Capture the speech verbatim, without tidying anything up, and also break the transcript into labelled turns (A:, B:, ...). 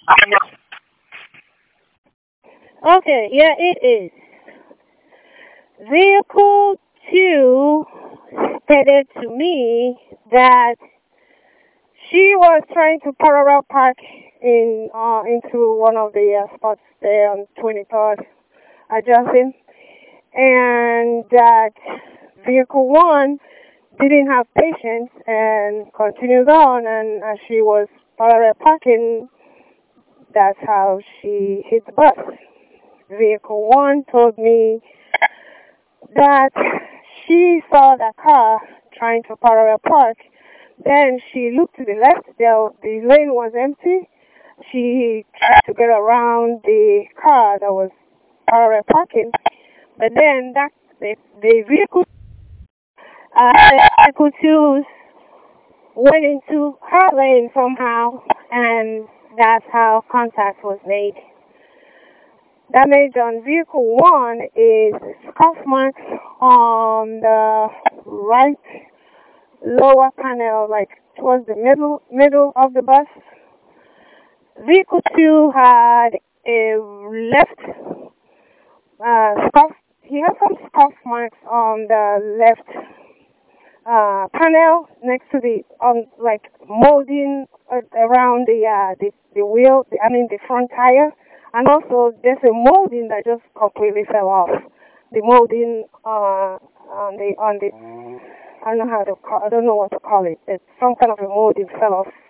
A: Okay, yeah, it is. Vehicle two stated to me that she was trying to parallel park in uh, into one of the uh, spots there on twenty-third adjacent, and that vehicle one didn't have patience and continued on, and as she was parallel parking, that's how she hit the bus. Vehicle one told me that she saw the car trying to parallel park. Then she looked to the left. The, the lane was empty. She tried to get around the car that was parallel parking. But then that the, the vehicle, uh, vehicle two went into her lane somehow, and that's how contact was made. Damage on vehicle one is scuff marks on the right lower panel, like towards the middle middle of the bus. Vehicle two had a left uh, scuff. He had some scuff marks on the left uh, panel next to the on like molding uh, around the uh, the the wheel. The, I mean the front tire, and also there's a molding that just completely fell off. The molding uh, on the on the I don't know how to call. I don't know what to call it. It's some kind of a molding fell off